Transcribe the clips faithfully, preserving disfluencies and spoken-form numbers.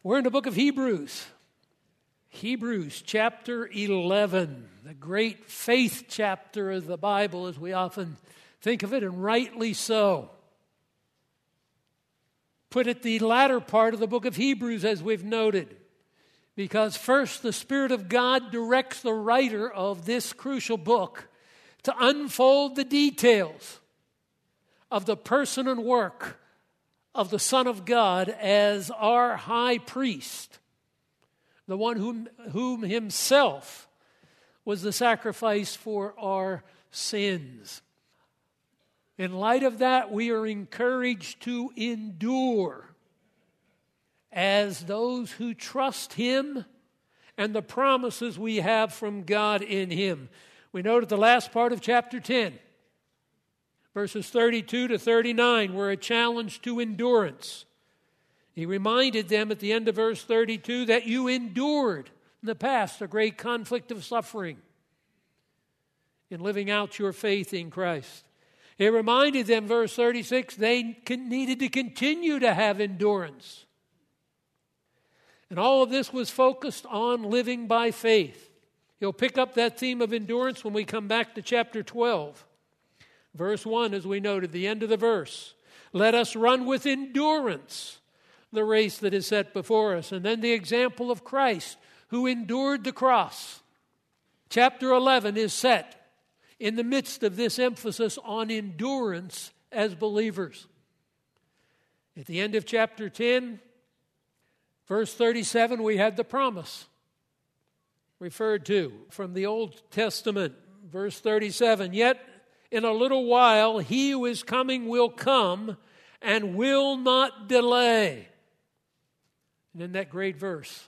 We're in the book of Hebrews. Hebrews chapter eleven, the great faith chapter of the Bible as we often think of it, and rightly so. Put at the latter part of the book of Hebrews, as we've noted, because first the Spirit of God directs the writer of this crucial book to unfold the details of the person and work of the Son of God as our high priest, the one whom, whom himself was the sacrifice for our sins. In light of that, we are encouraged to endure as those who trust Him and the promises we have from God in Him. We note at the last part of chapter ten, verses thirty-two to thirty-nine were a challenge to endurance. He reminded them at the end of verse thirty-two that you endured in the past a great conflict of suffering in living out your faith in Christ. He reminded them, verse thirty-six, they needed to continue to have endurance. And all of this was focused on living by faith. He'll pick up that theme of endurance when we come back to chapter twelve. Verse one, as we noted, the end of the verse. Let us run with endurance the race that is set before us. And then the example of Christ, who endured the cross. Chapter eleven is set in the midst of this emphasis on endurance as believers. At the end of chapter ten, verse thirty-seven, we had the promise referred to from the Old Testament. Verse thirty-seven, yet in a little while he who is coming will come and will not delay. And in that great verse,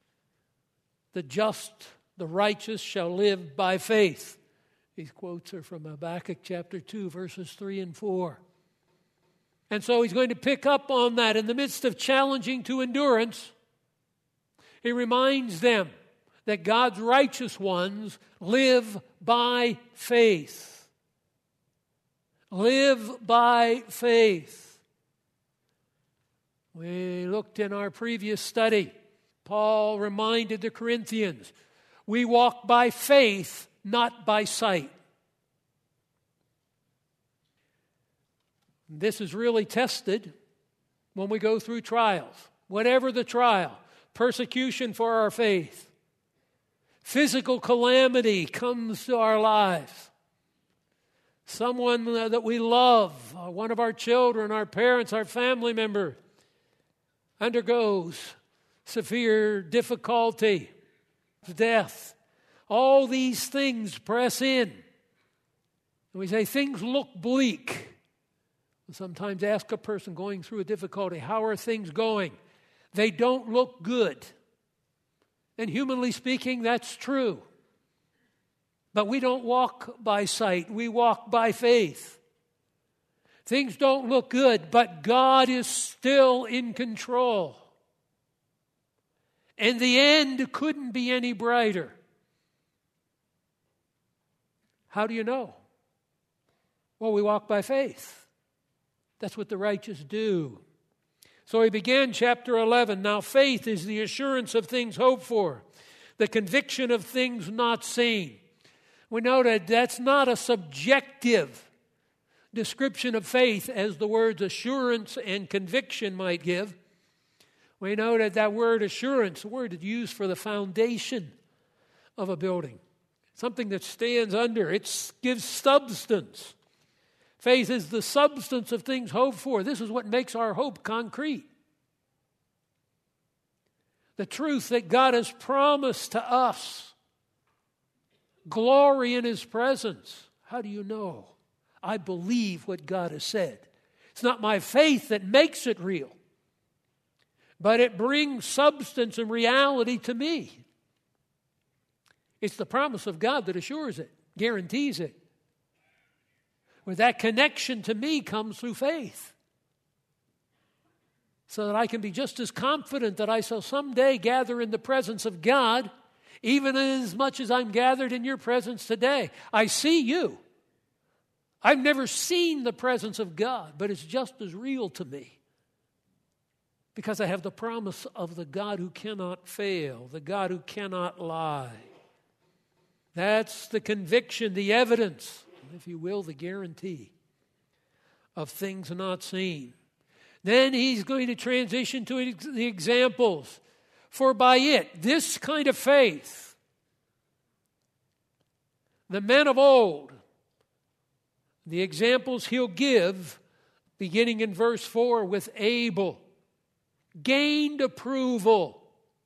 the just, the righteous shall live by faith. These quotes are from Habakkuk chapter two, verses three and four. And so he's going to pick up on that in the midst of challenging to endurance. He reminds them that God's righteous ones live by faith. Live by faith. We looked in our previous study. Paul reminded the Corinthians, we walk by faith, not by sight. This is really tested when we go through trials. Whatever the trial, persecution for our faith, physical calamity comes to our lives. Someone that we love, one of our children, our parents, our family member, undergoes severe difficulty, death. All these things press in. And we say, things look bleak. We sometimes ask a person going through a difficulty, how are things going? They don't look good. And humanly speaking, that's true. But we don't walk by sight. We walk by faith. Things don't look good, but God is still in control. And the end couldn't be any brighter. How do you know? Well, we walk by faith. That's what the righteous do. So he began chapter eleven. Now faith is the assurance of things hoped for, the conviction of things not seen. We know that that's not a subjective description of faith as the words assurance and conviction might give. We know that that word assurance, the word used for the foundation of a building, something that stands under. It gives substance. Faith is the substance of things hoped for. This is what makes our hope concrete. The truth that God has promised to us. Glory in His presence. How do you know? I believe what God has said. It's not my faith that makes it real, but it brings substance and reality to me. It's the promise of God that assures it, guarantees it. Where that connection to me comes through faith. So that I can be just as confident that I shall someday gather in the presence of God, even as much as I'm gathered in your presence today. I see you. I've never seen the presence of God, but it's just as real to me Because I have the promise of the God who cannot fail, the God who cannot lie. That's the conviction, the evidence, if you will, the guarantee of things not seen. Then he's going to transition to the examples. For by it, this kind of faith, the men of old, the examples he'll give, beginning in verse four with Abel, gained approval,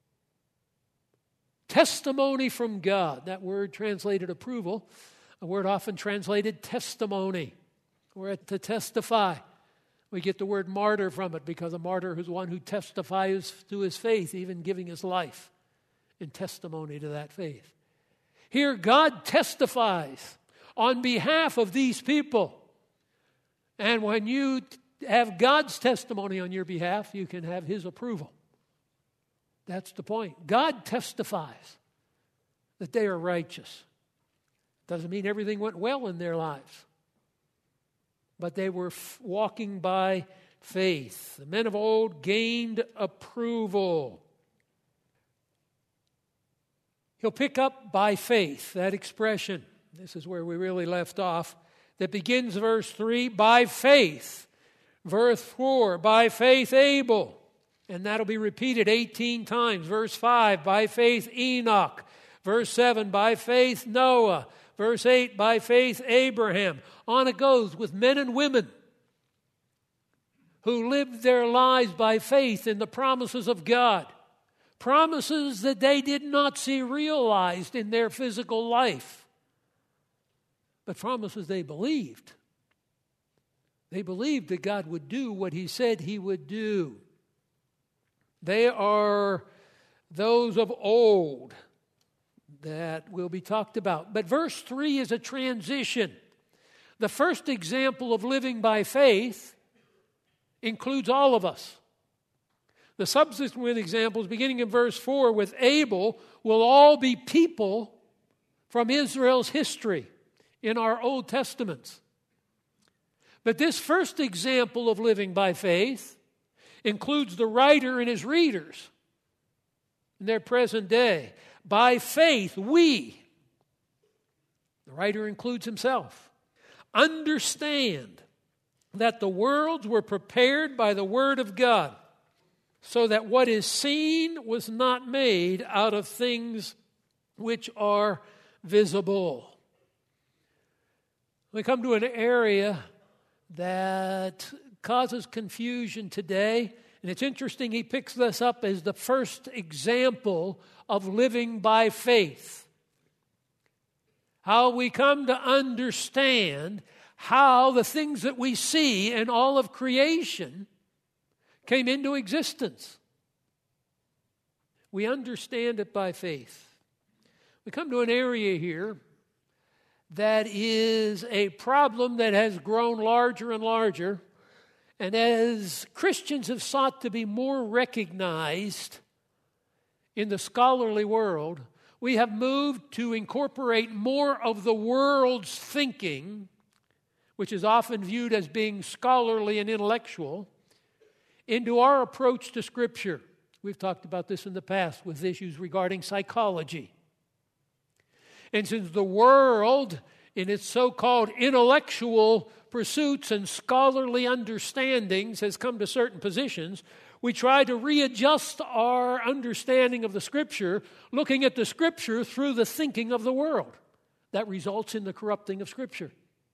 testimony from God. That word translated approval, a word often translated testimony, or to testify. We get the word martyr from it because a martyr is one who testifies to his faith, even giving his life in testimony to that faith. Here, God testifies on behalf of these people. And when you have God's testimony on your behalf, you can have his approval. That's the point. God testifies that they are righteous. Doesn't mean everything went well in their lives, but they were f- walking by faith. The men of old gained approval. He'll pick up by faith, that expression. This is where we really left off. That begins verse three, by faith. Verse four, by faith Abel. And that'll be repeated eighteen times. Verse five, by faith Enoch. Verse seven, by faith Noah. Verse eight, by faith Abraham. On it goes with men and women who lived their lives by faith in the promises of God. Promises that they did not see realized in their physical life, but promises they believed. They believed that God would do what he said he would do. They are those of old that will be talked about. But verse three is a transition. The first example of living by faith includes all of us. The subsequent examples, beginning in verse four with Abel, will all be people from Israel's history in our Old Testaments. But this first example of living by faith includes the writer and his readers in their present day. By faith, we, the writer includes himself, understand that the worlds were prepared by the word of God, so that what is seen was not made out of things which are visible. We come to an area that causes confusion today. And it's interesting, he picks this up as the first example of living by faith. How we come to understand how the things that we see in all of creation came into existence. We understand it by faith. We come to an area here that is a problem that has grown larger and larger. And as Christians have sought to be more recognized in the scholarly world, we have moved to incorporate more of the world's thinking, which is often viewed as being scholarly and intellectual, into our approach to Scripture. We've talked about this in the past with issues regarding psychology. And since the world, in its so-called intellectual pursuits and scholarly understandings, has come to certain positions, we try to readjust our understanding of the Scripture, looking at the Scripture through the thinking of the world. That results in the corrupting of Scripture.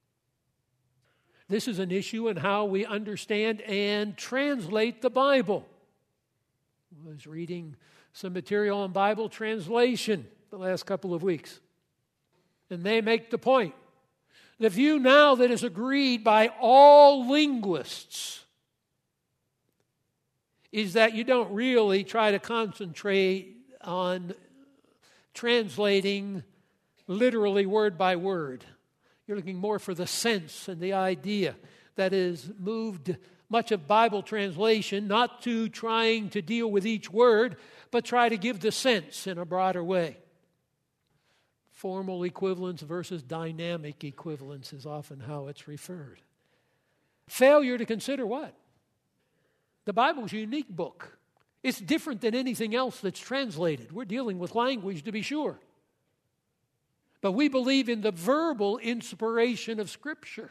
This is an issue in how we understand and translate the Bible. I was reading some material on Bible translation the last couple of weeks. And they make the point. The view now that is agreed by all linguists is that you don't really try to concentrate on translating literally word by word. You're looking more for the sense and the idea that is moved much of Bible translation, not to trying to deal with each word, but try to give the sense in a broader way. Formal equivalence versus dynamic equivalence is often how it's referred. Failure to consider what? The Bible's a unique book. It's different than anything else that's translated. We're dealing with language, to be sure. But we believe in the verbal inspiration of Scripture.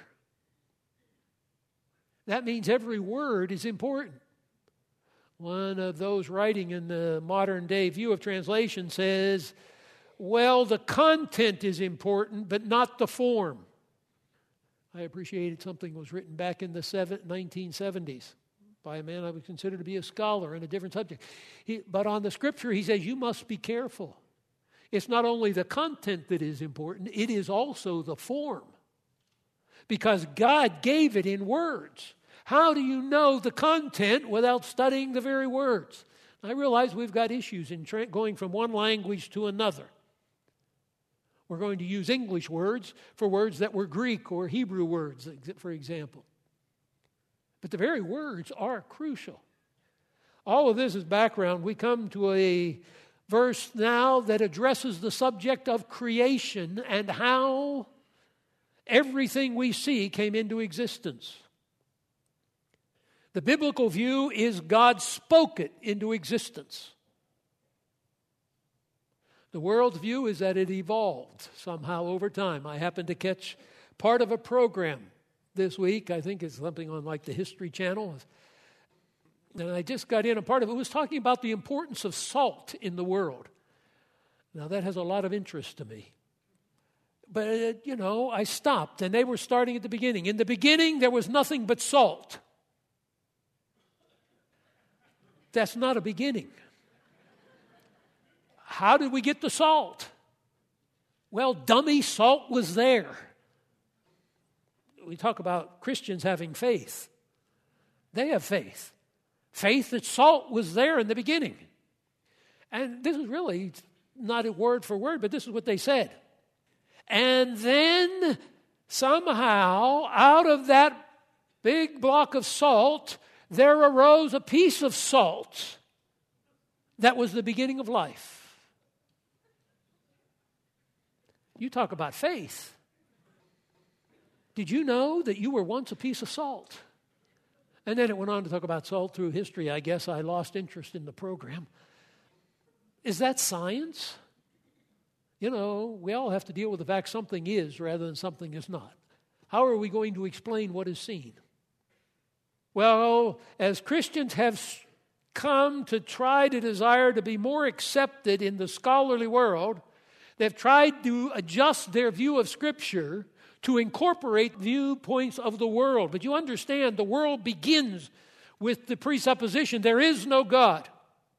That means every word is important. One of those writing in the modern day view of translation says, well, the content is important, but not the form. I appreciated something that was written back in the nineteen seventies by a man I would consider to be a scholar in a different subject. He, but on the Scripture, he says, you must be careful. It's not only the content that is important, it is also the form. Because God gave it in words. How do you know the content without studying the very words? I realize we've got issues in tra- going from one language to another. We're going to use English words for words that were Greek or Hebrew words, for example. But the very words are crucial. All of this is background. We come to a verse now that addresses the subject of creation and how everything we see came into existence. The biblical view is God spoke it into existence. The world's view is that it evolved somehow over time. I happened to catch part of a program this week. I think it's something on like the History Channel. And I just got in. A part of it was talking about the importance of salt in the world. Now, that has a lot of interest to me. But, uh, you know, I stopped, and they were starting at the beginning. In the beginning, there was nothing but salt. That's not a beginning. How did we get the salt? Well, dummy salt was there. We talk about Christians having faith. They have faith. Faith that salt was there in the beginning. And this is really not a word for word, but this is what they said. And then somehow out of that big block of salt, there arose a piece of salt that was the beginning of life. You talk about faith. Did you know that you were once a piece of salt? And then it went on to talk about salt through history. I guess I lost interest in the program. Is that science? You know, we all have to deal with the fact something is rather than something is not. How are we going to explain what is seen? Well, as Christians have come to try to desire to be more accepted in the scholarly world, they've tried to adjust their view of Scripture to incorporate viewpoints of the world. But you understand, the world begins with the presupposition there is no God.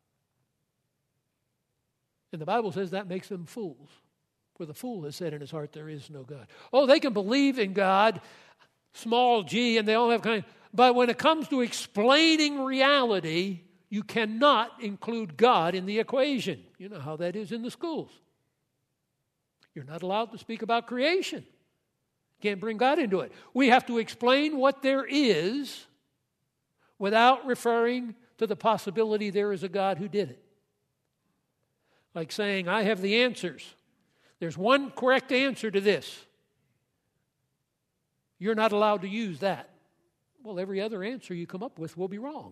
And the Bible says that makes them fools. For the fool has said in his heart, there is no God. Oh, they can believe in God, small g, and they all have kind of... But when it comes to explaining reality, you cannot include God in the equation. You know how that is in the schools. You're not allowed to speak about creation. Can't bring God into it. We have to explain what there is without referring to the possibility there is a God who did it. Like saying, I have the answers. There's one correct answer to this. You're not allowed to use that. Well, every other answer you come up with will be wrong.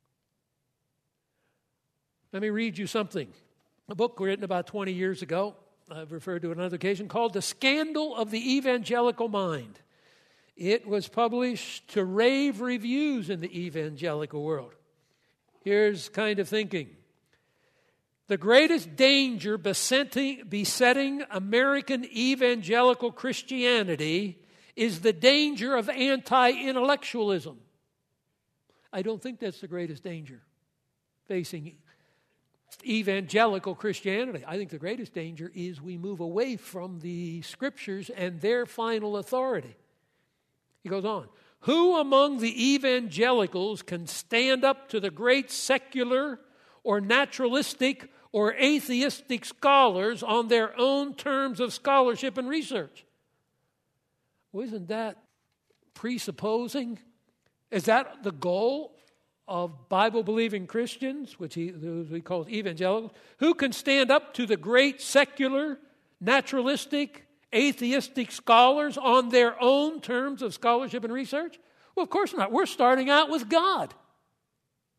Let me read you something. A book written about twenty years ago, I've referred to on another occasion, called The Scandal of the Evangelical Mind. It was published to rave reviews in the evangelical world. Here's kind of thinking. The greatest danger besetting, besetting American evangelical Christianity is the danger of anti-intellectualism. I don't think that's the greatest danger facing evangelical Christianity. I think the greatest danger is we move away from the Scriptures and their final authority. He goes on. Who among the evangelicals can stand up to the great secular or naturalistic or atheistic scholars on their own terms of scholarship and research? Well, isn't that presupposing? Is that the goal of Bible-believing Christians, which he, we call evangelicals? Who can stand up to the great secular, naturalistic, atheistic scholars on their own terms of scholarship and research? Well, of course not. We're starting out with God.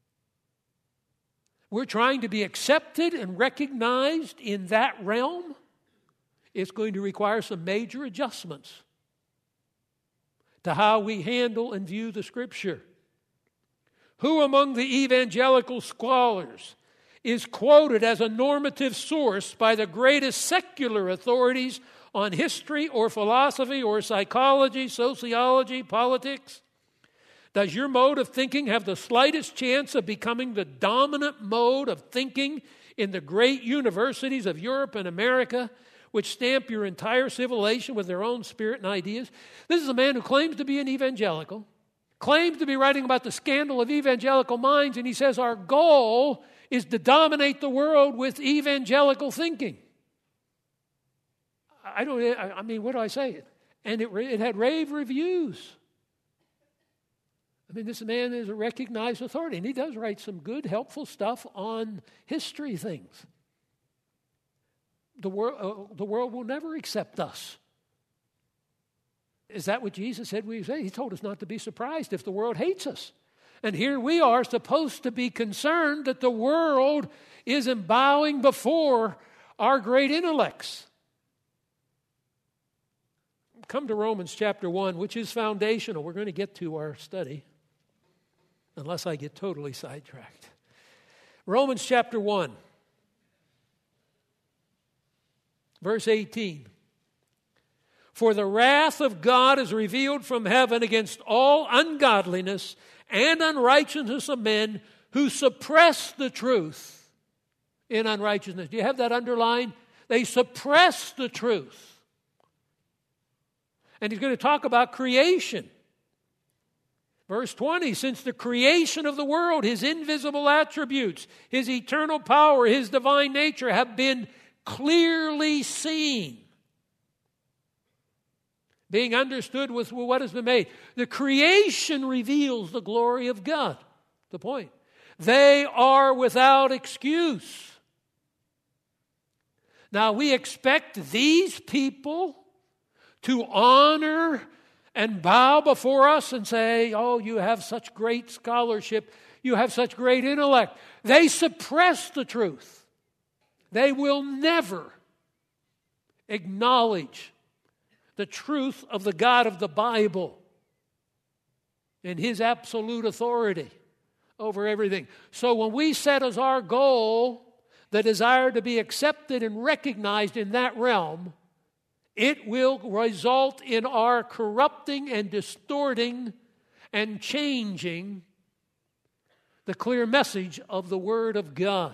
we're trying to be accepted and recognized in that realm, it's going to require some major adjustments to how we handle and view the Scripture. Who among the evangelical scholars is quoted as a normative source by the greatest secular authorities on history or philosophy or psychology, sociology, politics? Does your mode of thinking have the slightest chance of becoming the dominant mode of thinking in the great universities of Europe and America, which stamp your entire civilization with their own spirit and ideas? This is a man who claims to be an evangelical, claims to be writing about the scandal of evangelical minds, and he says our goal is to dominate the world with evangelical thinking. I don't, I mean, what do I say? And it, it had rave reviews. I mean, this man is a recognized authority, and he does write some good, helpful stuff on history things. The world, uh, the world will never accept us. Is that what Jesus said we say? He told us not to be surprised if the world hates us. And here we are supposed to be concerned that the world isn't bowing before our great intellects. Come to Romans chapter one, which is foundational. We're going to get to our study, unless I get totally sidetracked. Romans chapter one, verse eighteen. For the wrath of God is revealed from heaven against all ungodliness and unrighteousness of men who suppress the truth in unrighteousness. Do you have that underlined? They suppress the truth. And he's going to talk about creation. Verse twenty, since the creation of the world, his invisible attributes, his eternal power, his divine nature have been clearly seen, being understood with what has been made. The creation reveals the glory of God. The point. They are without excuse. Now we expect these people to honor and bow before us and say, oh, you have such great scholarship, you have such great intellect. They suppress the truth. They will never acknowledge the truth of the God of the Bible and his absolute authority over everything. So when we set as our goal the desire to be accepted and recognized in that realm, it will result in our corrupting and distorting and changing the clear message of the Word of God,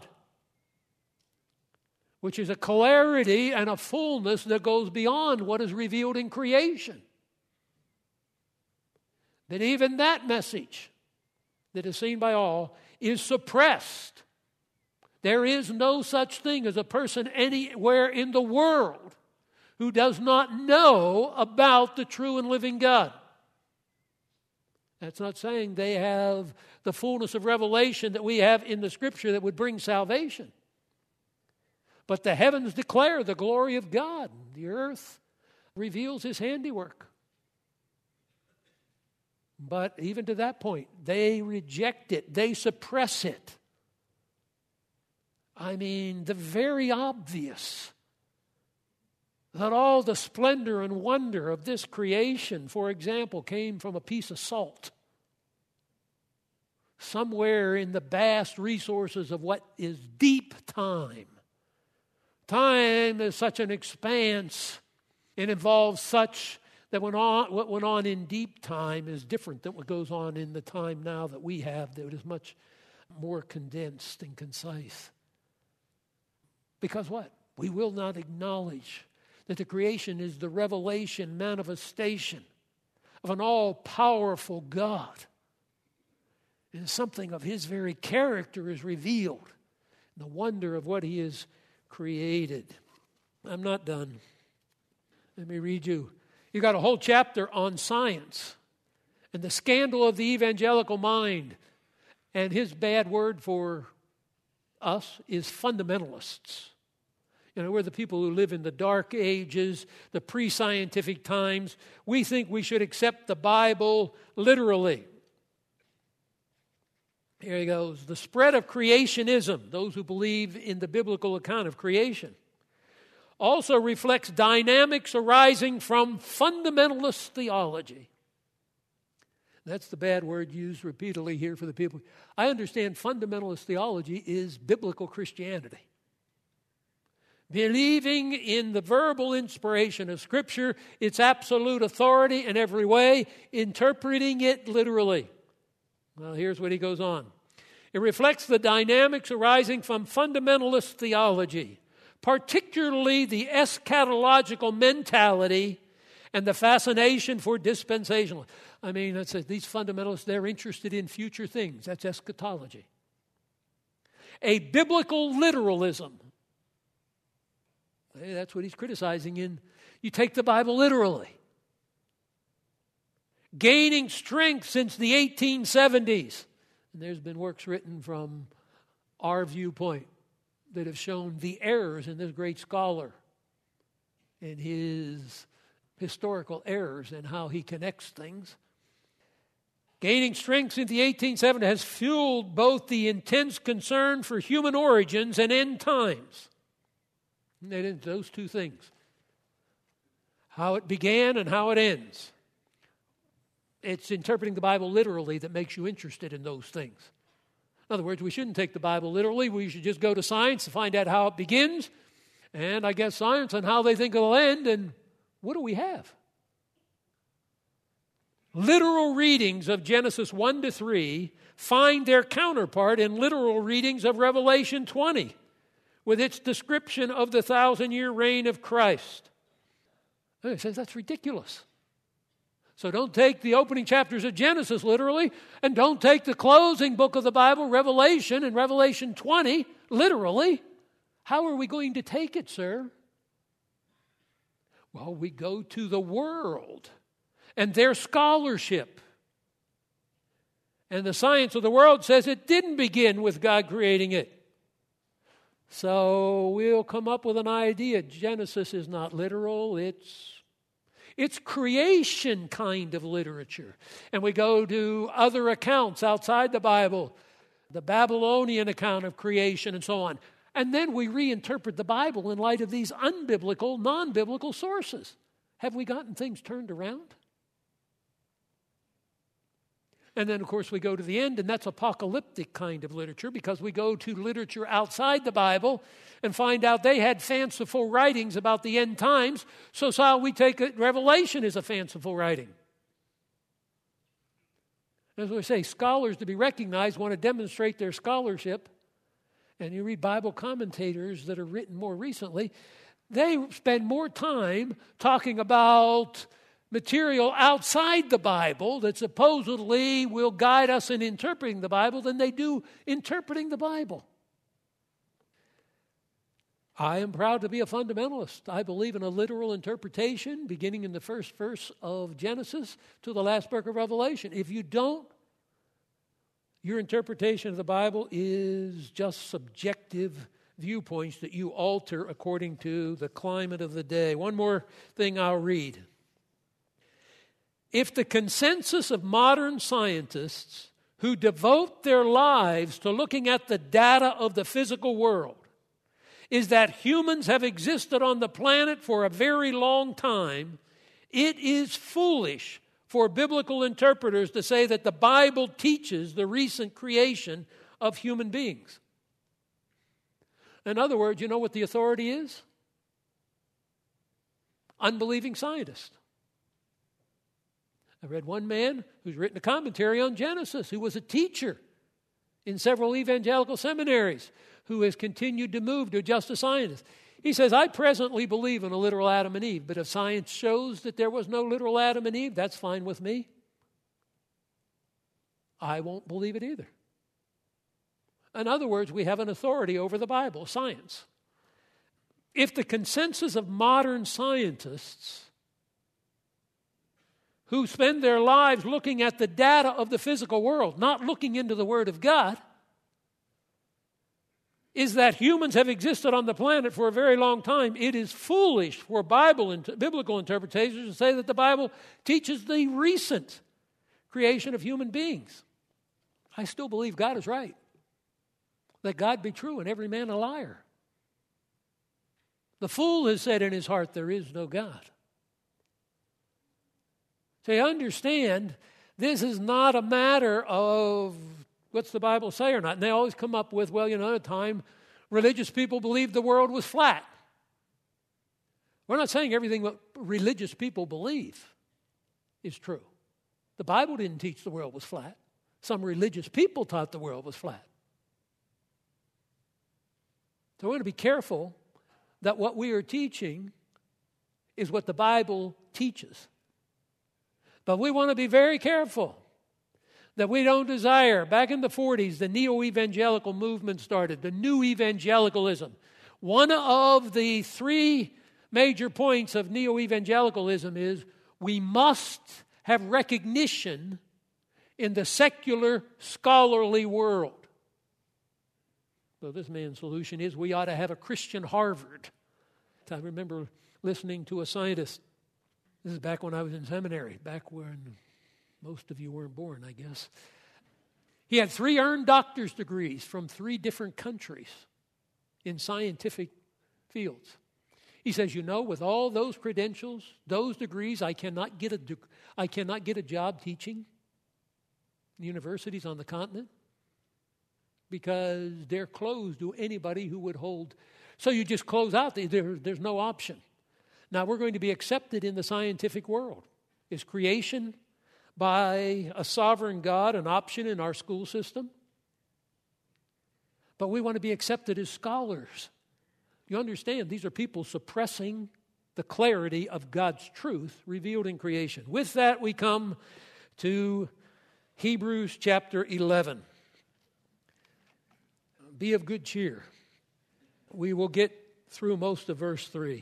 which is a clarity and a fullness that goes beyond what is revealed in creation. That even that message that is seen by all is suppressed. There is no such thing as a person anywhere in the world who does not know about the true and living God. That's not saying they have the fullness of revelation that we have in the Scripture that would bring salvation. But the heavens declare the glory of God. The earth reveals his handiwork. But even to that point, they reject it. They suppress it. I mean, the very obvious that all the splendor and wonder of this creation, for example, came from a piece of salt. Somewhere in the vast resources of what is deep time. Time is such an expanse. It involves such that went on, what went on in deep time is different than what goes on in the time now that we have, that is much more condensed and concise. Because what? We will not acknowledge that the creation is the revelation, manifestation of an all-powerful God. And something of his very character is revealed in the wonder of what he has created. I'm not done. Let me read you. You got a whole chapter on science and the scandal of the evangelical mind. And his bad word for us is fundamentalists. You know, we're the people who live in the dark ages, the pre-scientific times. We think we should accept the Bible literally. Here he goes. The spread of creationism, those who believe in the biblical account of creation, also reflects dynamics arising from fundamentalist theology. That's the bad word used repeatedly here for the people. I understand fundamentalist theology is biblical Christianity. Believing in the verbal inspiration of Scripture, its absolute authority in every way, interpreting it literally. Well, here's what he goes on. It reflects the dynamics arising from fundamentalist theology, particularly the eschatological mentality and the fascination for dispensational. I mean, that's a, these fundamentalists, they're interested in future things. That's eschatology. A biblical literalism. Hey, that's what he's criticizing in. You take the Bible literally. Gaining strength since the eighteen seventies. And there's been works written from our viewpoint that have shown the errors in this great scholar and his historical errors and how he connects things. Gaining strength since the eighteen seventies has fueled both the intense concern for human origins and end times. And those two things. How it began and how it ends. It's interpreting the Bible literally that makes you interested in those things. In other words, we shouldn't take the Bible literally. We should just go to science to find out how it begins. And I guess science and how they think it'll end. And what do we have? Literal readings of Genesis one to three find their counterpart in literal readings of Revelation twenty with its description of the thousand-year reign of Christ. And it says that's ridiculous. So don't take the opening chapters of Genesis literally, and don't take the closing book of the Bible, Revelation, and Revelation twenty, literally. How are we going to take it, sir? Well, we go to the world and their scholarship. And the science of the world says it didn't begin with God creating it. So we'll come up with an idea. Genesis is not literal, it's It's creation kind of literature. And we go to other accounts outside the Bible, the Babylonian account of creation and so on. And then we reinterpret the Bible in light of these unbiblical, non-biblical sources. Have we gotten things turned around? And then, of course, we go to the end, and that's apocalyptic kind of literature because we go to literature outside the Bible and find out they had fanciful writings about the end times. So, so we take it, Revelation is a fanciful writing. As we say, scholars to be recognized want to demonstrate their scholarship. And you read Bible commentators that are written more recently, they spend more time talking about material outside the Bible that supposedly will guide us in interpreting the Bible than they do interpreting the Bible. I am proud to be a fundamentalist. I believe in a literal interpretation beginning in the first verse of Genesis to the last book of Revelation. If you don't, your interpretation of the Bible is just subjective viewpoints that you alter according to the climate of the day. One more thing I'll read. If the consensus of modern scientists who devote their lives to looking at the data of the physical world is that humans have existed on the planet for a very long time, it is foolish for biblical interpreters to say that the Bible teaches the recent creation of human beings. In other words, you know what the authority is? Unbelieving scientists. I read one man who's written a commentary on Genesis, who was a teacher in several evangelical seminaries, who has continued to move to just a scientist. He says, I presently believe in a literal Adam and Eve, but if science shows that there was no literal Adam and Eve, that's fine with me. I won't believe it either. In other words, we have an authority over the Bible, science. If the consensus of modern scientists who spend their lives looking at the data of the physical world, not looking into the Word of God, is that humans have existed on the planet for a very long time, it is foolish for Bible and biblical interpreters to say that the Bible teaches the recent creation of human beings. I still believe God is right. Let God be true and every man a liar. The fool has said in his heart, there is no God. So you understand, this is not a matter of what's the Bible say or not. And they always come up with, well, you know, at a time, religious people believed the world was flat. We're not saying everything what religious people believe is true. The Bible didn't teach the world was flat. Some religious people taught the world was flat. So we want to be careful that what we are teaching is what the Bible teaches. But we want to be very careful that we don't desire. Back in the forties, the neo-evangelical movement started, the new evangelicalism. One of the three major points of neo-evangelicalism is we must have recognition in the secular, scholarly world. So this man's solution is we ought to have a Christian Harvard. I remember listening to a scientist. This is back when I was in seminary, back when most of you weren't born, I guess. He had three earned doctor's degrees from three different countries in scientific fields. He says, you know, with all those credentials, those degrees, I cannot get a, I cannot get a job teaching in universities on the continent because they're closed to anybody who would hold. So you just close out. There, there's no option. Now, we're going to be accepted in the scientific world. Is creation by a sovereign God an option in our school system? But we want to be accepted as scholars. You understand, these are people suppressing the clarity of God's truth revealed in creation. With that, we come to Hebrews chapter eleven. Be of good cheer. We will get through most of verse three.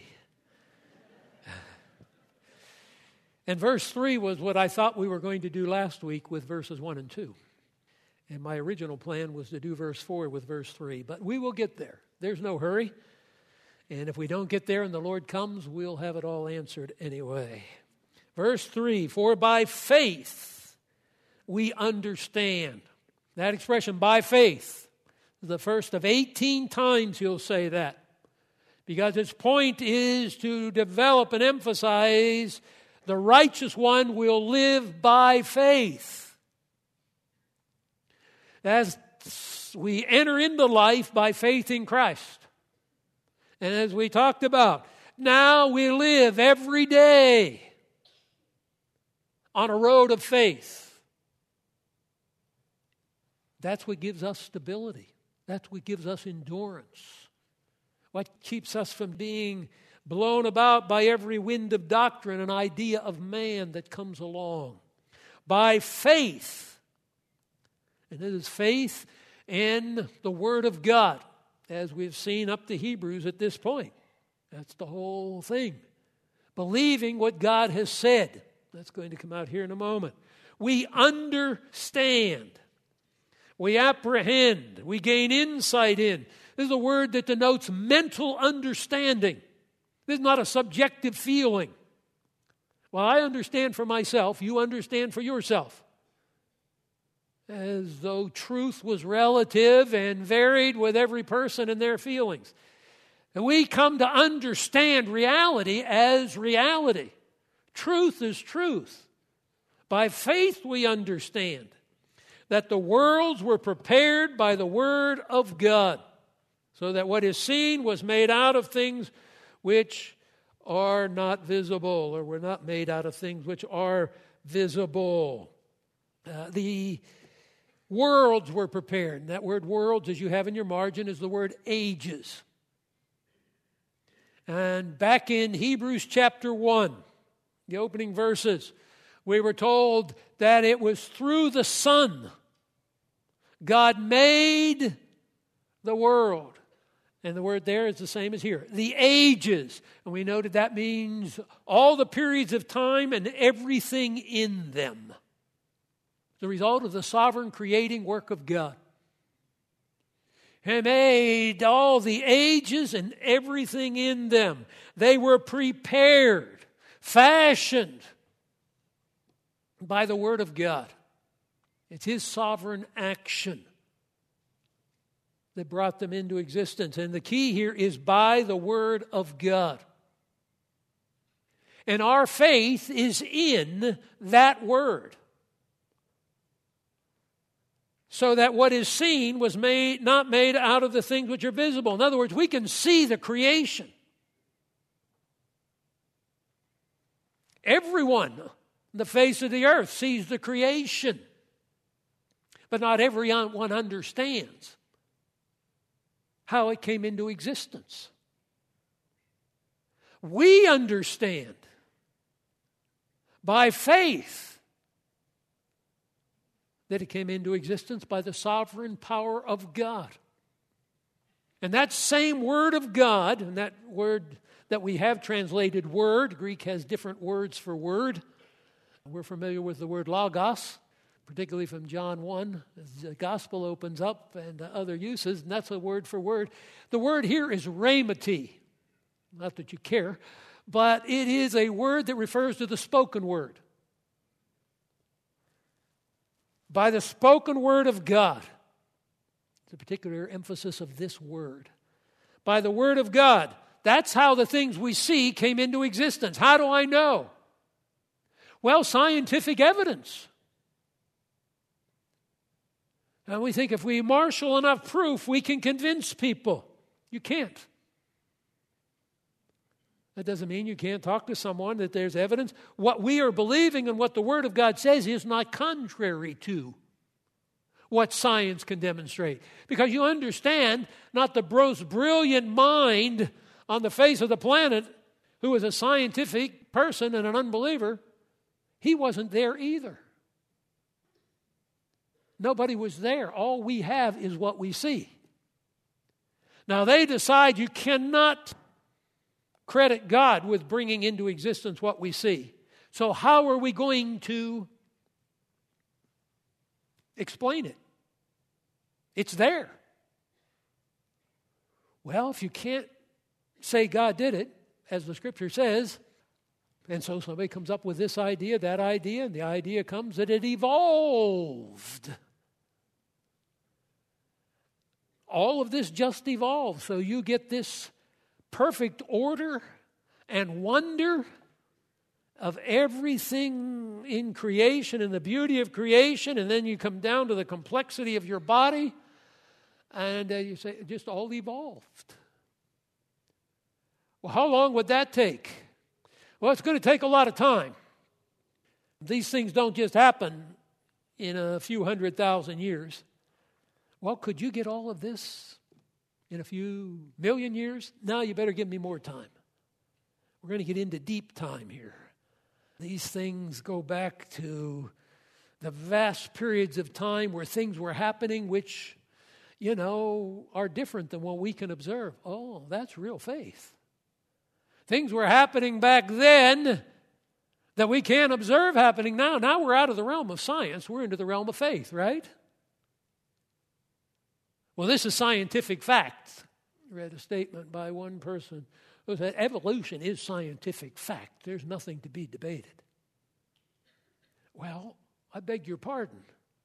And verse three was what I thought we were going to do last week with verses one and two. And my original plan was to do verse four with verse three. But we will get there. There's no hurry. And if we don't get there and the Lord comes, we'll have it all answered anyway. Verse three, for by faith we understand. That expression, by faith, is the first of eighteen times he'll say that. Because its point is to develop and emphasize the righteous one will live by faith. As we enter into life by faith in Christ. And as we talked about, now we live every day on a road of faith. That's what gives us stability. That's what gives us endurance. What keeps us from being blown about by every wind of doctrine and idea of man that comes along. By faith. And it is faith in the Word of God, as we've seen up to Hebrews at this point. That's the whole thing. Believing what God has said. That's going to come out here in a moment. We understand. We apprehend. We gain insight in. This is a word that denotes mental understanding. This is not a subjective feeling. Well, I understand for myself, you understand for yourself. As though truth was relative and varied with every person and their feelings. And we come to understand reality as reality. Truth is truth. By faith we understand that the worlds were prepared by the Word of God, so that what is seen was made out of things which are not visible, or were not made out of things which are visible. Uh, the worlds were prepared. And that word worlds, as you have in your margin, is the word ages. And back in Hebrews chapter one, the opening verses, we were told that it was through the Son God made the world. And the word there is the same as here. The ages. And we noted that means all the periods of time and everything in them. The result of the sovereign creating work of God. He made all the ages and everything in them. They were prepared, fashioned by the Word of God. It's His sovereign action that brought them into existence. And the key here is by the Word of God. And our faith is in that Word. So that what is seen was made, not made out of the things which are visible. In other words, we can see the creation. Everyone on the face of the earth sees the creation. But not everyone understands how it came into existence. We understand by faith that it came into existence by the sovereign power of God. And that same Word of God, and that word that we have translated word, Greek has different words for word. We're familiar with the word logos, particularly from John one, as the gospel opens up, and other uses, and that's a word for word. The word here is rhemati. Not that you care, but it is a word that refers to the spoken word. By the spoken word of God. It's a particular emphasis of this word. By the word of God. That's how the things we see came into existence. How do I know? Well, scientific evidence. And we think if we marshal enough proof, we can convince people. You can't. That doesn't mean you can't talk to someone that there's evidence. What we are believing and what the Word of God says is not contrary to what science can demonstrate. Because you understand, not the most brilliant mind on the face of the planet who was a scientific person and an unbeliever, he wasn't there either. Nobody was there. All we have is what we see. Now they decide you cannot credit God with bringing into existence what we see. So how are we going to explain it? It's there. Well, if you can't say God did it, as the Scripture says, and so somebody comes up with this idea, that idea, and the idea comes that it evolved. All of this just evolved. So you get this perfect order and wonder of everything in creation and the beauty of creation, and then you come down to the complexity of your body, and uh, you say, it just all evolved. Well, how long would that take? Well, it's going to take a lot of time. These things don't just happen in a few hundred thousand years. Well, could you get all of this in a few million years? No, you better give me more time. We're going to get into deep time here. These things go back to the vast periods of time where things were happening which, you know, are different than what we can observe. Oh, that's real faith. Things were happening back then that we can't observe happening now. Now we're out of the realm of science. We're into the realm of faith, right? Well, this is scientific fact. I read a statement by one person who said, evolution is scientific fact. There's nothing to be debated. Well, I beg your pardon.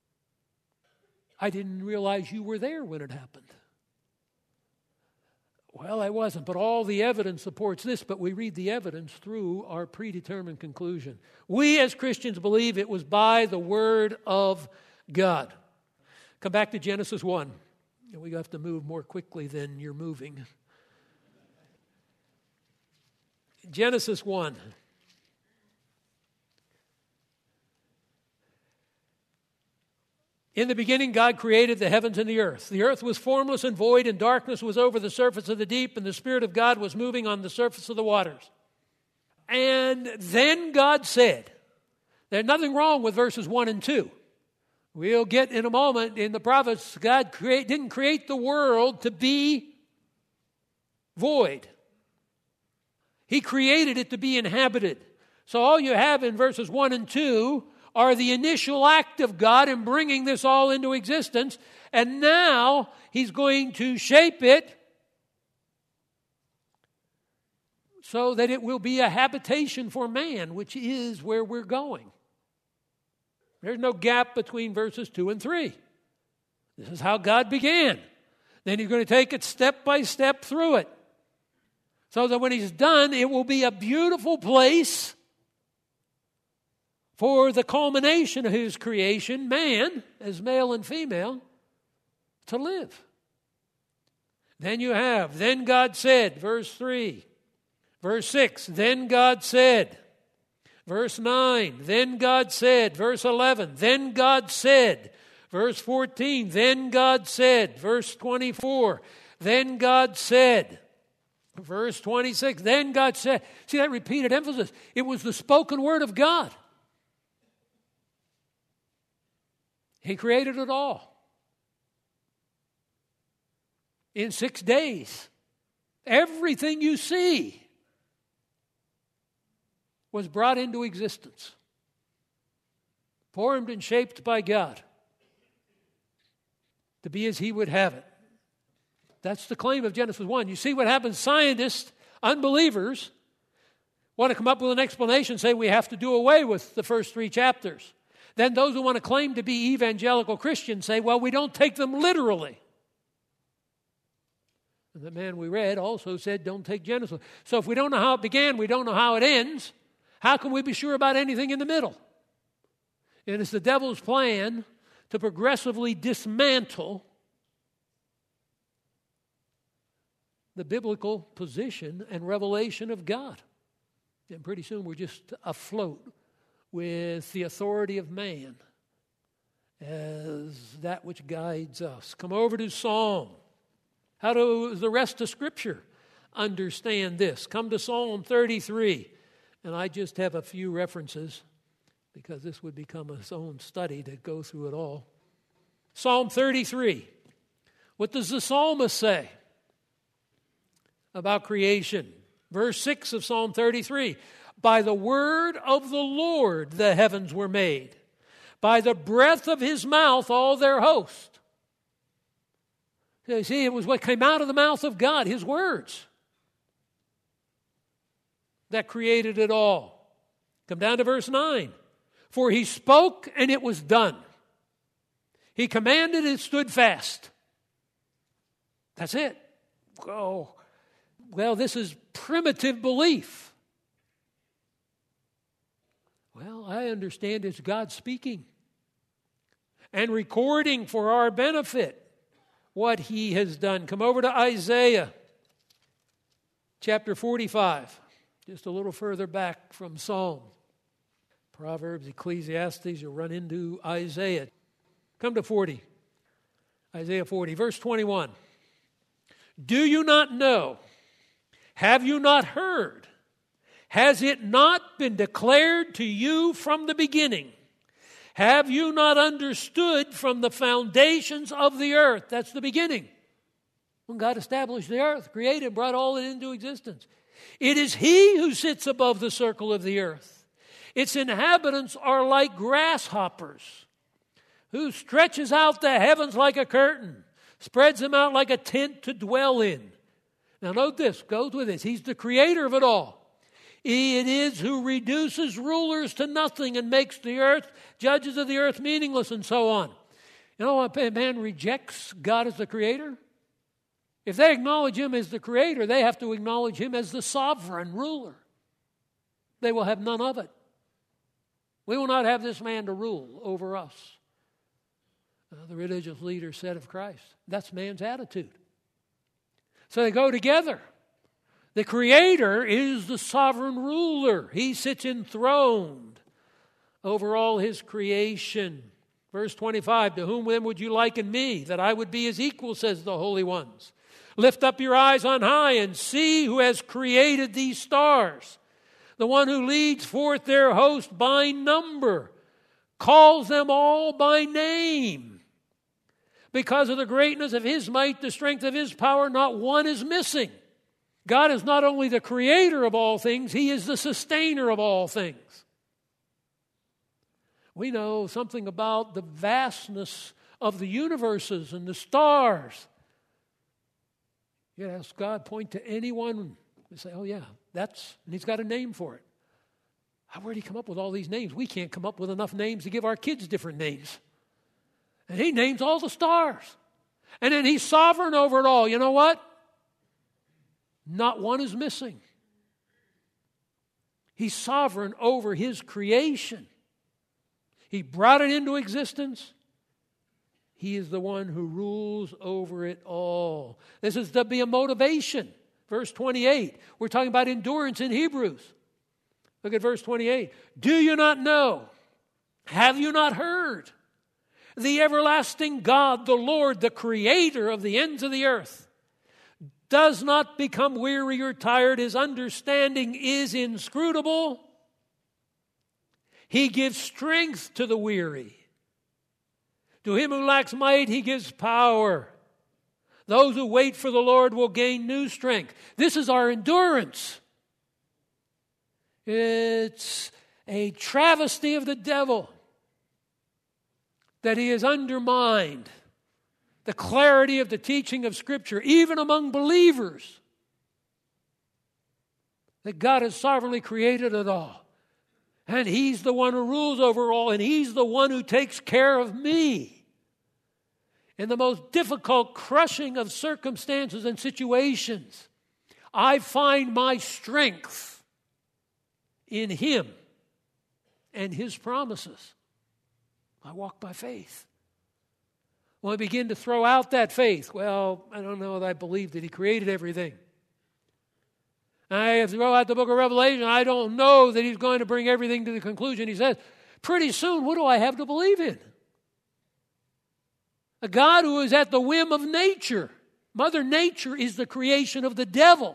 I didn't realize you were there when it happened. Well, I wasn't, but all the evidence supports this, but we read the evidence through our predetermined conclusion. We as Christians believe it was by the Word of God. Come back to Genesis one. We have to move more quickly than you're moving. Genesis one. In the beginning, God created the heavens and the earth. The earth was formless and void, and darkness was over the surface of the deep, and the Spirit of God was moving on the surface of the waters. And then God said, there's nothing wrong with verses one and two. We'll get in a moment in the prophets, God create, didn't create the world to be void. He created it to be inhabited. So all you have in verses one and two are the initial act of God in bringing this all into existence. And now He's going to shape it so that it will be a habitation for man, which is where we're going. There's no gap between verses two and three. This is how God began. Then He's going to take it step by step through it. So that when He's done, it will be a beautiful place for the culmination of His creation, man, as male and female, to live. Then you have, then God said, verse three. Verse six, then God said. Verse nine, then God said. Verse eleven, then God said. Verse fourteen, then God said. Verse twenty-four, then God said. Verse twenty-six, then God said. See that repeated emphasis? It was the spoken word of God. He created it all in six days. Everything you see was brought into existence, formed and shaped by God to be as He would have it. That's the claim of Genesis one. You see what happens? Scientists, unbelievers, want to come up with an explanation, say we have to do away with the first three chapters. Then those who want to claim to be evangelical Christians say, well, we don't take them literally. And the man we read also said, don't take Genesis. So if we don't know how it began, we don't know how it ends, how can we be sure about anything in the middle? And it's the devil's plan to progressively dismantle the biblical position and revelation of God. And pretty soon we're just afloat with the authority of man as that which guides us. Come over to Psalm. How does the rest of Scripture understand this? Come to Psalm thirty-three. And I just have a few references because this would become its own study to go through it all. Psalm thirty-three. What does the psalmist say about creation? Verse six of Psalm thirty-three. By the word of the Lord the heavens were made. By the breath of His mouth all their host. So you see, it was what came out of the mouth of God, His words, that created it all. Come down to verse nine. For He spoke and it was done. He commanded and it stood fast. That's it. Oh, well, this is primitive belief. Well, I understand it's God speaking and recording for our benefit what He has done. Come over to Isaiah chapter forty-five, just a little further back from Psalm. Proverbs, Ecclesiastes, you'll run into Isaiah. Come to forty. Isaiah forty, verse twenty-one. Do you not know? Have you not heard? Has it not been declared to you from the beginning? Have you not understood from the foundations of the earth? That's the beginning. When God established the earth, created, brought all it into existence. It is He who sits above the circle of the earth. Its inhabitants are like grasshoppers, who stretches out the heavens like a curtain, spreads them out like a tent to dwell in. Now note this, goes with this. He's the creator of it all. He it is who reduces rulers to nothing and makes the earth, judges of the earth meaningless, and so on. You know, a man rejects God as the creator. If they acknowledge Him as the creator, they have to acknowledge Him as the sovereign ruler. They will have none of it. We will not have this man to rule over us. Uh, the religious leader said of Christ. That's man's attitude. So they go together. The Creator is the sovereign ruler. He sits enthroned over all His creation. Verse twenty-five, to whom then would you liken me, that I would be His equal, says the holy ones. Lift up your eyes on high and see who has created these stars. The one who leads forth their host by number, calls them all by name. Because of the greatness of His might, the strength of His power, not one is missing. God is not only the creator of all things, He is the sustainer of all things. We know something about the vastness of the universes and the stars. You ask God, point to anyone and say, oh yeah, that's, and He's got a name for it. Where did he come up with all these names? We can't come up with enough names to give our kids different names. And he names all the stars. And then he's sovereign over it all. You know what? Not one is missing. He's sovereign over his creation. He brought it into existence. He is the one who rules over it all. This is to be a motivation. Verse twenty-eight. We're talking about endurance in Hebrews. Look at verse twenty-eight. Do you not know? Have you not heard? The everlasting God, the Lord, the creator of the ends of the earth, does not become weary or tired. His understanding is inscrutable. He gives strength to the weary. To him who lacks might, he gives power. Those who wait for the Lord will gain new strength. This is our endurance. It's a travesty of the devil that he has undermined the clarity of the teaching of Scripture, even among believers, that God has sovereignly created it all. And he's the one who rules over all, and he's the one who takes care of me. In the most difficult crushing of circumstances and situations, I find my strength in him and his promises. I walk by faith. When I begin to throw out that faith, well, I don't know that I believe that he created everything. I throw out the book of Revelation, I don't know that he's going to bring everything to the conclusion. He says, pretty soon, what do I have to believe in? A God who is at the whim of nature. Mother Nature is the creation of the devil.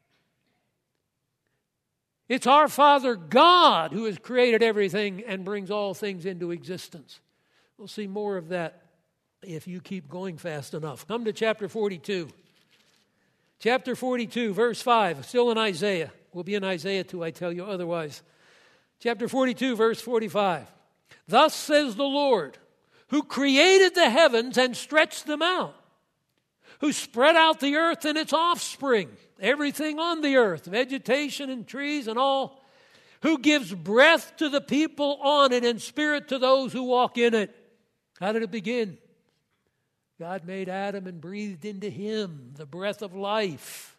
It's our Father God who has created everything and brings all things into existence. We'll see more of that if you keep going fast enough. Come to chapter forty-two. Chapter forty-two, verse five, still in Isaiah. We'll be in Isaiah too, I tell you otherwise. Chapter forty-two, verse forty-five. Thus says the Lord, who created the heavens and stretched them out, who spread out the earth and its offspring, everything on the earth, vegetation and trees and all, who gives breath to the people on it and spirit to those who walk in it. How did it begin? God made Adam and breathed into him the breath of life.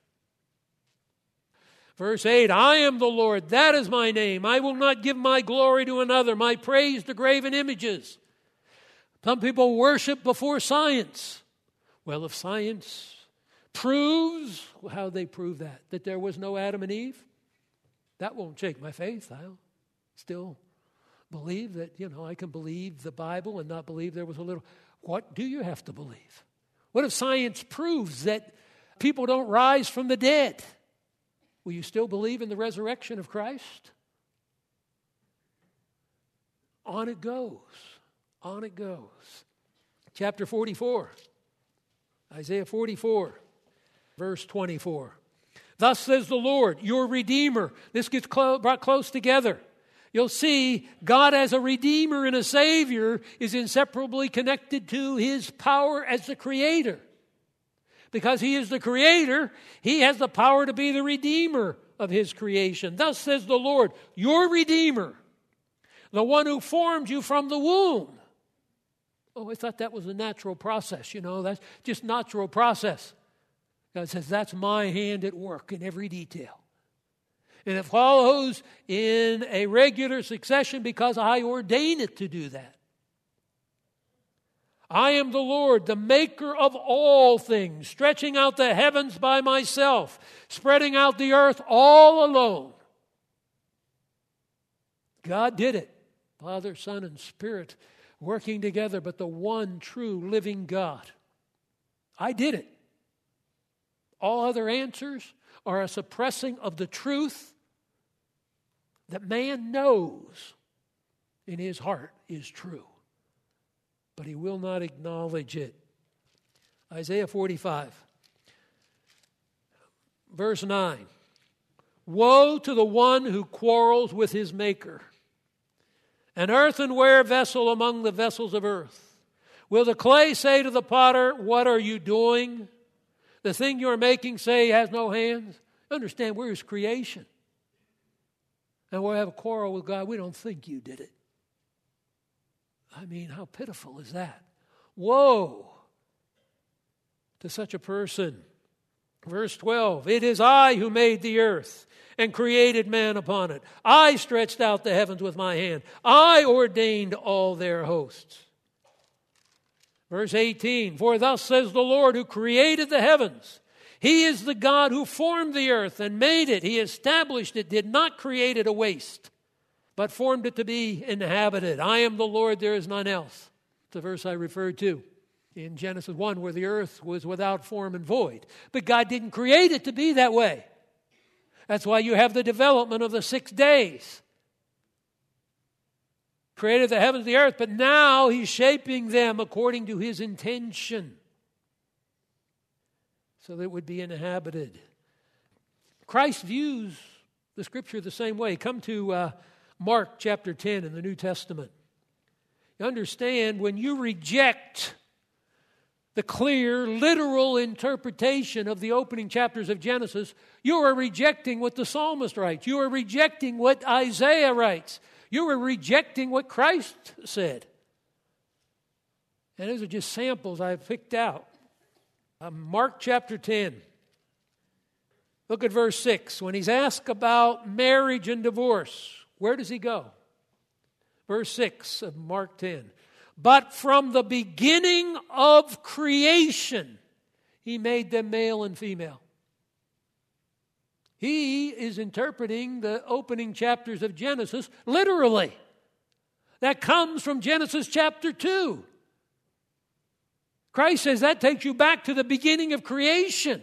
Verse eight, I am the Lord, that is my name. I will not give my glory to another, my praise to graven images. Some people worship before science. Well, if science proves, how do they prove that? That there was no Adam and Eve? That won't shake my faith. I'll still believe that, you know, I can believe the Bible and not believe there was a little. What do you have to believe? What if science proves that people don't rise from the dead? Will you still believe in the resurrection of Christ? On it goes. On it goes. Chapter forty-four. Isaiah forty-four, verse twenty-four. Thus says the Lord, your Redeemer. This gets clo- brought close together. You'll see God as a Redeemer and a Savior is inseparably connected to his power as the Creator. Because he is the Creator, he has the power to be the Redeemer of his creation. Thus says the Lord, your Redeemer, the one who formed you from the womb. Oh, I thought that was a natural process. You know, that's just natural process. God says, that's my hand at work in every detail. And it follows in a regular succession because I ordain it to do that. I am the Lord, the maker of all things, stretching out the heavens by myself, spreading out the earth all alone. God did it. Father, Son, and Spirit working together, but the one true living God. I did it. All other answers are a suppressing of the truth that man knows in his heart is true, but he will not acknowledge it. Isaiah forty-five, verse nine. Woe to the one who quarrels with his maker, an earthenware vessel among the vessels of earth. Will the clay say to the potter, what are you doing? The thing you're making say has no hands. Understand, we're his creation. And we'll have a quarrel with God. We don't think you did it. I mean, how pitiful is that? Woe to such a person. Verse twelve, it is I who made the earth and created man upon it. I stretched out the heavens with my hand. I ordained all their hosts. Verse eighteen, for thus says the Lord who created the heavens. He is the God who formed the earth and made it. He established it, did not create it a waste, but formed it to be inhabited. I am the Lord, there is none else. The verse I referred to in Genesis one, where the earth was without form and void. But God didn't create it to be that way. That's why you have the development of the six days. Created the heavens and the earth, but now He's shaping them according to His intention, so that it would be inhabited. Christ views the Scripture the same way. Come to uh, Mark chapter ten in the New Testament. You understand, when you reject the clear, literal interpretation of the opening chapters of Genesis, you are rejecting what the psalmist writes. You are rejecting what Isaiah writes. You are rejecting what Christ said. And those are just samples I've picked out. Uh, Mark chapter ten. Look at verse six. When He's asked about marriage and divorce, where does He go? Verse six of Mark ten. But from the beginning of creation, He made them male and female. He is interpreting the opening chapters of Genesis literally. That comes from Genesis chapter two. Christ says that takes you back to the beginning of creation.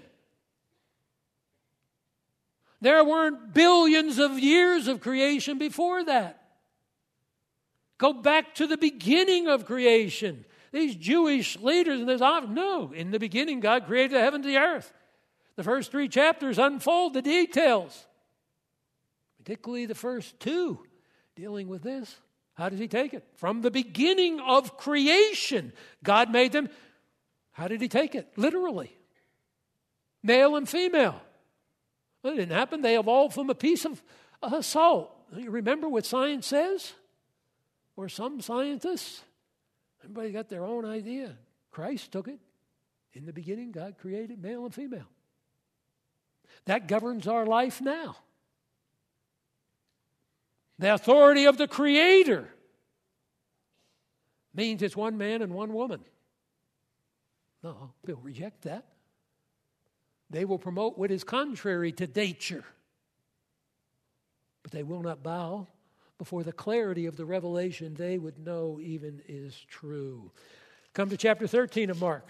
There weren't billions of years of creation before that. Go back to the beginning of creation. These Jewish leaders, and there's no, in the beginning God created the heavens and the earth. The first three chapters unfold the details, particularly the first two dealing with this. How does He take it? From the beginning of creation, God made them. How did He take it? Literally. Male and female. Well, it didn't happen. They evolved from a piece of uh, salt. You remember what science says? Or some scientists? Everybody got their own idea. Christ took it. In the beginning, God created male and female. That governs our life now. The authority of the Creator means it's one man and one woman. No, they'll reject that. They will promote what is contrary to nature. But they will not bow before the clarity of the revelation they would know even is true. Come to chapter thirteen of Mark.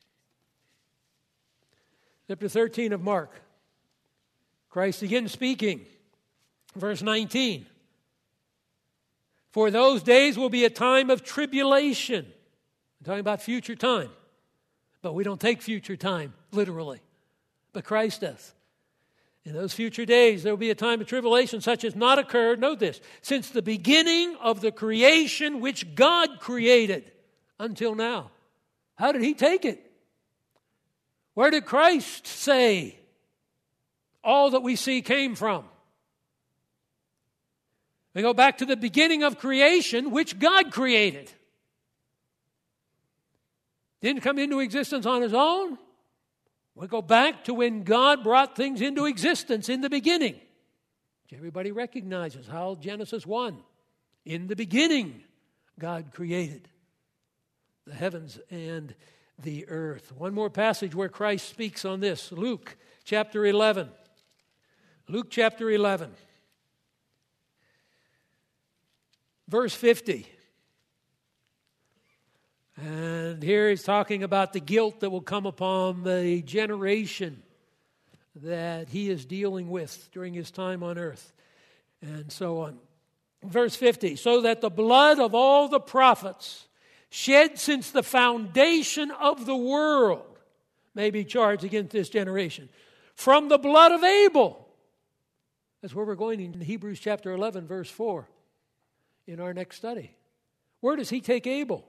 Chapter thirteen of Mark. Christ again speaking. Verse nineteen. For those days will be a time of tribulation. I'm talking about future time. But we don't take future time literally. But Christ does. In those future days, there will be a time of tribulation such as not occurred, note this, since the beginning of the creation which God created until now. How did He take it? Where did Christ say all that we see came from? We go back to the beginning of creation which God created. Didn't come into existence on His own. We go back to when God brought things into existence in the beginning, which everybody recognizes. How Genesis one, in the beginning, God created the heavens and the earth. One more passage where Christ speaks on this. Luke chapter eleven. Luke chapter eleven. Verse fifty. And here He's talking about the guilt that will come upon the generation that He is dealing with during His time on earth, and so on. Verse fifty, so that the blood of all the prophets shed since the foundation of the world may be charged against this generation. From the blood of Abel. That's where we're going in Hebrews chapter eleven, verse four, in our next study. Where does He take Abel?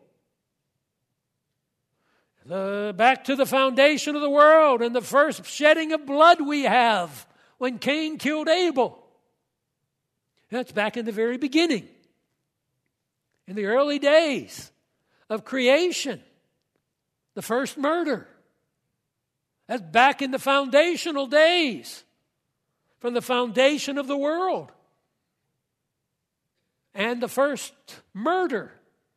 The, back to the foundation of the world and the first shedding of blood we have when Cain killed Abel. That's back in the very beginning, in the early days of creation, the first murder. That's back in the foundational days, from the foundation of the world. And the first murder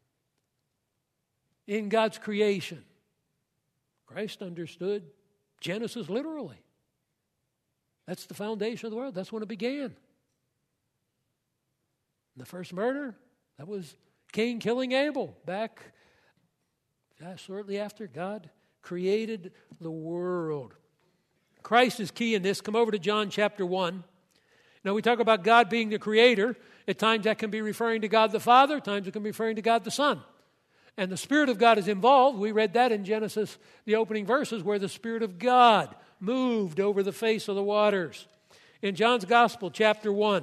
in God's creation. Christ understood Genesis literally. That's the foundation of the world. That's when it began. The first murder, that was Cain killing Abel back uh, shortly after God created the world. Christ is key in this. Come over to John chapter one. Now we talk about God being the creator. At times that can be referring to God the Father. At times it can be referring to God the Son. And the Spirit of God is involved. We read that in Genesis, the opening verses, where the Spirit of God moved over the face of the waters. In John's Gospel, chapter one.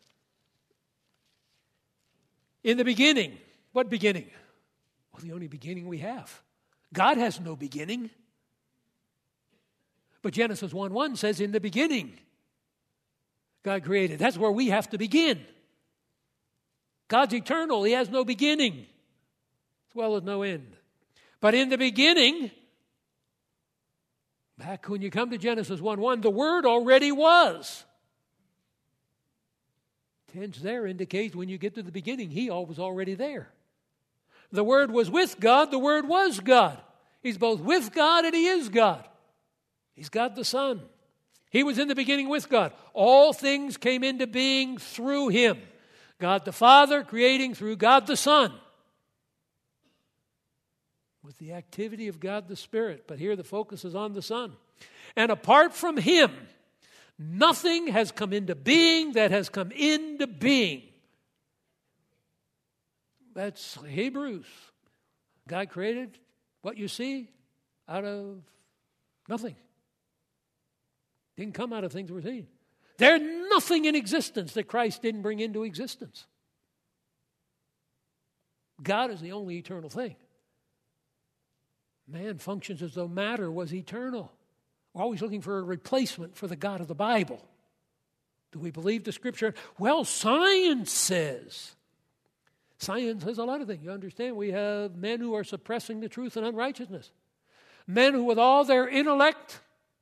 In the beginning. What beginning? Well, the only beginning we have. God has no beginning. But Genesis one one says, in the beginning, God created. That's where we have to begin. God's eternal. He has no beginning, as well as no end. But in the beginning, back when you come to Genesis one one, the Word already was. Tense there indicates when you get to the beginning, He was already there. The Word was with God. The Word was God. He's both with God and He is God. He's God the Son. He was in the beginning with God. All things came into being through Him. God the Father creating through God the Son. With the activity of God the Spirit. But here the focus is on the Son. And apart from Him, nothing has come into being that has come into being. That's Hebrews. God created what you see out of nothing. Didn't come out of things we're seeing. There's nothing in existence that Christ didn't bring into existence. God is the only eternal thing. Man functions as though matter was eternal. We're always looking for a replacement for the God of the Bible. Do we believe the Scripture? Well, science says. Science says a lot of things. You understand, we have men who are suppressing the truth and unrighteousness. Men who with all their intellect,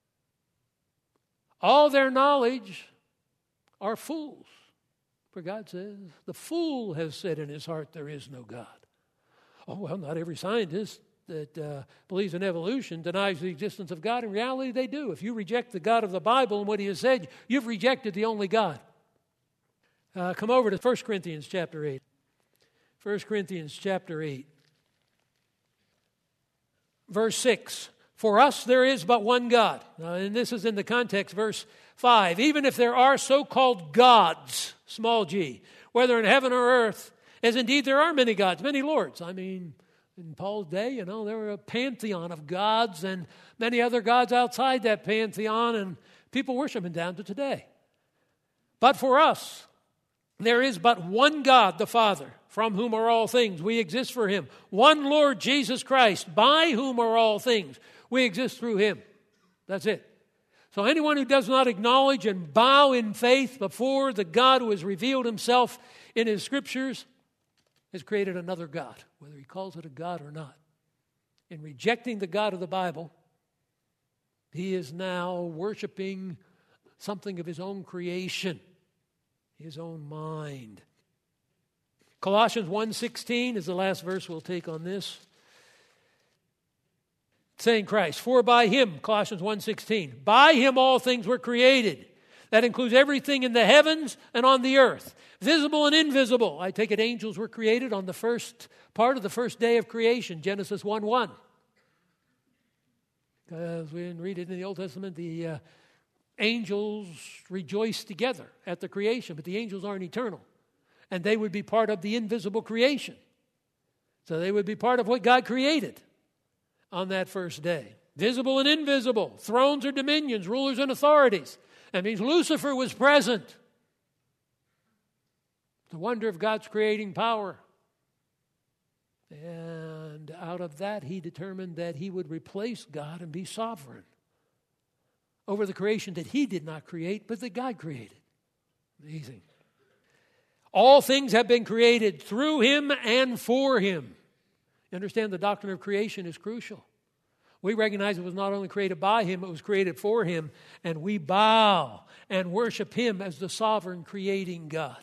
all their knowledge, are fools. For God says, the fool has said in his heart, there is no God. Oh, well, not every scientist that uh, believes in evolution denies the existence of God. In reality, they do. If you reject the God of the Bible and what He has said, you've rejected the only God. Uh, come over to First Corinthians chapter eight. First Corinthians chapter eight. Verse six. For us there is but one God. Now, and this is in the context, verse five. Even if there are so-called gods, small g, whether in heaven or earth, as indeed there are many gods, many lords. I mean, in Paul's day, you know, there were a pantheon of gods and many other gods outside that pantheon, and people worship them down to today. But for us, there is but one God, the Father, from whom are all things. We exist for Him. One Lord Jesus Christ, by whom are all things. We exist through Him. That's it. So anyone who does not acknowledge and bow in faith before the God who has revealed Himself in His Scriptures has created another God, whether he calls it a God or not. In rejecting the God of the Bible, he is now worshiping something of his own creation, his own mind. Colossians one sixteen is the last verse we'll take on this. Saying Christ, for by Him, Colossians one sixteen, by Him all things were created. That includes everything in the heavens and on the earth, visible and invisible. I take it angels were created on the first part of the first day of creation, Genesis one one. Because we didn't read it in the Old Testament, the uh, angels rejoiced together at the creation, but the angels aren't eternal. And they would be part of the invisible creation. So they would be part of what God created on that first day. Visible and invisible, thrones or dominions, rulers and authorities. That means Lucifer was present. The wonder of God's creating power. And out of that, he determined that he would replace God and be sovereign over the creation that he did not create, but that God created. Amazing. All things have been created through him and for him. You understand the doctrine of creation is crucial. We recognize it was not only created by him, it was created for him, and we bow and worship him as the sovereign creating God.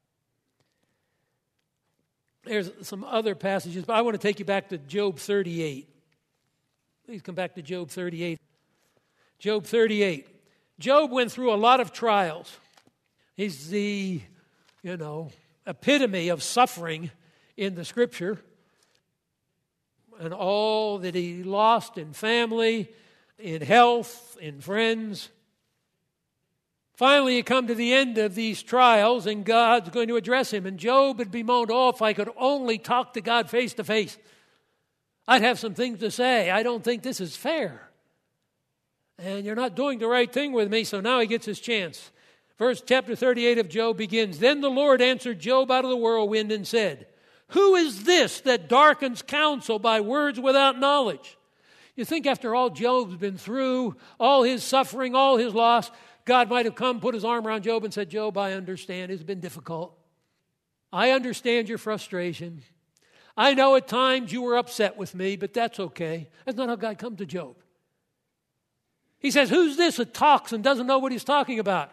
There's some other passages, but I want to take you back to Job thirty-eight. Please come back to Job thirty-eight. Job thirty-eight. Job went through a lot of trials. He's the, you know, epitome of suffering in the Scripture. And all that he lost in family, in health, in friends. Finally, you come to the end of these trials, and God's going to address him. And Job had bemoaned, oh, if I could only talk to God face to face, I'd have some things to say. I don't think this is fair. And you're not doing the right thing with me, so now he gets his chance. Verse chapter thirty-eight of Job begins, Then the Lord answered Job out of the whirlwind and said, Who is this that darkens counsel by words without knowledge? You think after all Job's been through, all his suffering, all his loss, God might have come, put his arm around Job and said, Job, I understand. It's been difficult. I understand your frustration. I know at times you were upset with me, but that's okay. That's not how God comes to Job. He says, who's this that talks and doesn't know what he's talking about?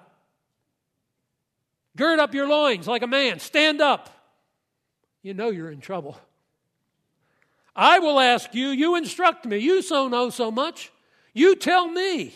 Gird up your loins like a man. Stand up. You know you're in trouble. I will ask you. You instruct me. You so know so much. You tell me.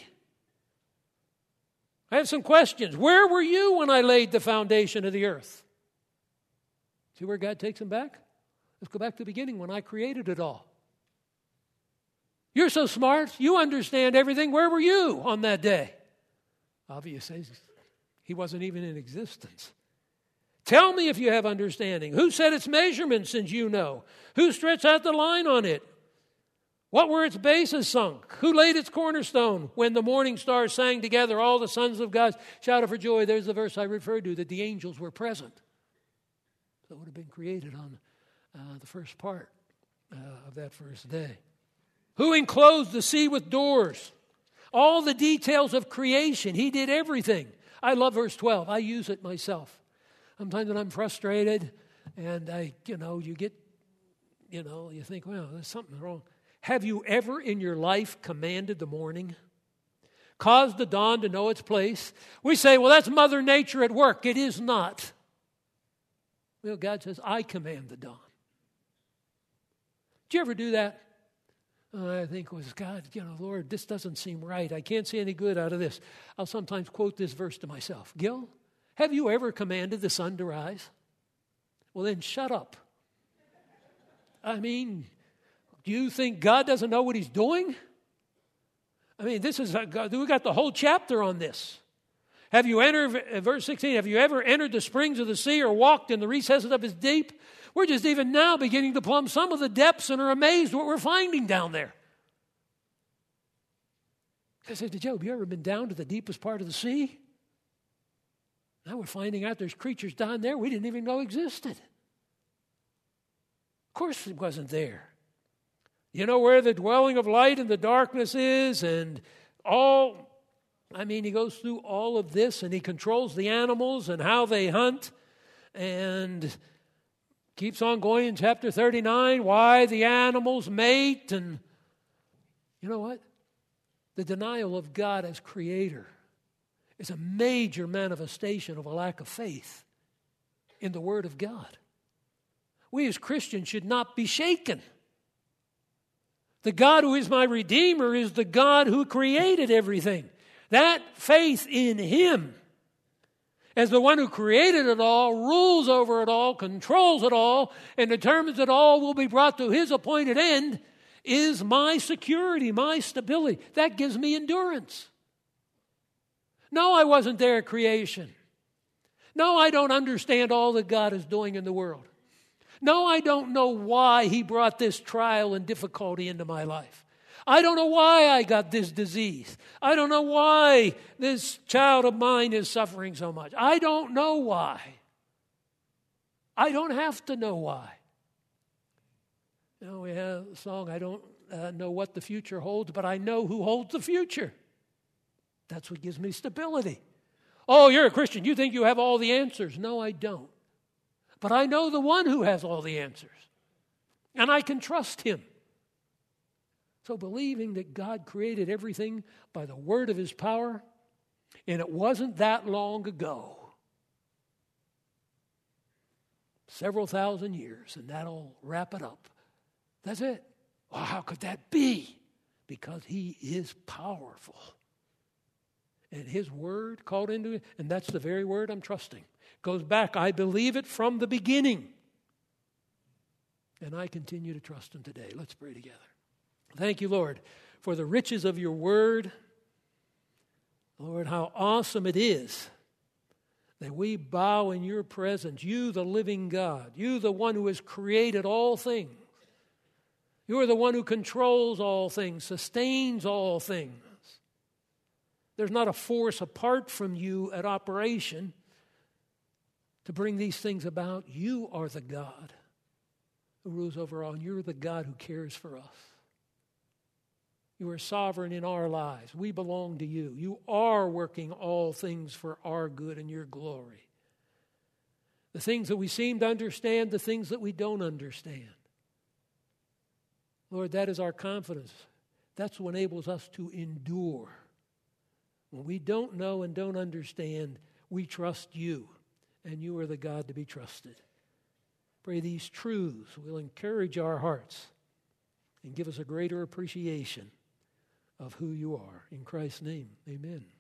I have some questions. Where were you when I laid the foundation of the earth? See where God takes him back? Let's go back to the beginning when I created it all. You're so smart. You understand everything. Where were you on that day? Obviously, he wasn't even in existence. Tell me if you have understanding. Who set its measurements since you know? Who stretched out the line on it? What were its bases sunk? Who laid its cornerstone? When the morning stars sang together, all the sons of God shouted for joy. There's the verse I referred to, that the angels were present. So it would have been created on uh, the first part uh, of that first day. Who enclosed the sea with doors? All the details of creation. He did everything. I love verse twelve. I use it myself. Sometimes when I'm frustrated and I, you know, you get, you know, you think, well, there's something wrong. Have you ever in your life commanded the morning? Caused the dawn to know its place? We say, well, that's Mother Nature at work. It is not. Well, God says, I command the dawn. Did you ever do that? Uh, I think it was, God, you know, Lord, this doesn't seem right. I can't see any good out of this. I'll sometimes quote this verse to myself. Gil, have you ever commanded the sun to rise? Well, then shut up. I mean, do you think God doesn't know what he's doing? I mean, this is, we got the whole chapter on this. Have you entered, verse sixteen, have you ever entered the springs of the sea or walked in the recesses of his deep? We're just even now beginning to plumb some of the depths and are amazed what we're finding down there. I said to Job, you ever been down to the deepest part of the sea? Now we're finding out there's creatures down there we didn't even know existed. Of course it wasn't there. You know where the dwelling of light and the darkness is, and all, I mean, he goes through all of this, and he controls the animals and how they hunt, and keeps on going in chapter thirty-nine, why the animals mate, and you know what? The denial of God as creator is a major manifestation of a lack of faith in the Word of God. We as Christians should not be shaken. The God who is my Redeemer is the God who created everything. That faith in him as the one who created it all, rules over it all, controls it all, and determines that all will be brought to his appointed end is my security, my stability. That gives me endurance. No, I wasn't there at creation. No, I don't understand all that God is doing in the world. No, I don't know why he brought this trial and difficulty into my life. I don't know why I got this disease. I don't know why this child of mine is suffering so much. I don't know why. I don't have to know why. You know, we have a song, I don't uh, know what the future holds, but I know who holds the future. That's what gives me stability. Oh, you're a Christian. You think you have all the answers. No, I don't. But I know the one who has all the answers, and I can trust him. So believing that God created everything by the word of his power, and it wasn't that long ago, several thousand years, and that'll wrap it up. That's it. Well, how could that be? Because he is powerful. And his word called into it, and that's the very word I'm trusting. Goes back, I believe it from the beginning. And I continue to trust him today. Let's pray together. Thank you, Lord, for the riches of your word. Lord, how awesome it is that we bow in your presence. You, the living God. You, the one who has created all things. You are the one who controls all things, sustains all things. There's not a force apart from you at operation to bring these things about. You are the God who rules over all, and you're the God who cares for us. You are sovereign in our lives. We belong to you. You are working all things for our good and your glory. The things that we seem to understand, the things that we don't understand. Lord, that is our confidence. That's what enables us to endure. When we don't know and don't understand, we trust you, and you are the God to be trusted. Pray these truths will encourage our hearts and give us a greater appreciation of who you are. In Christ's name, amen.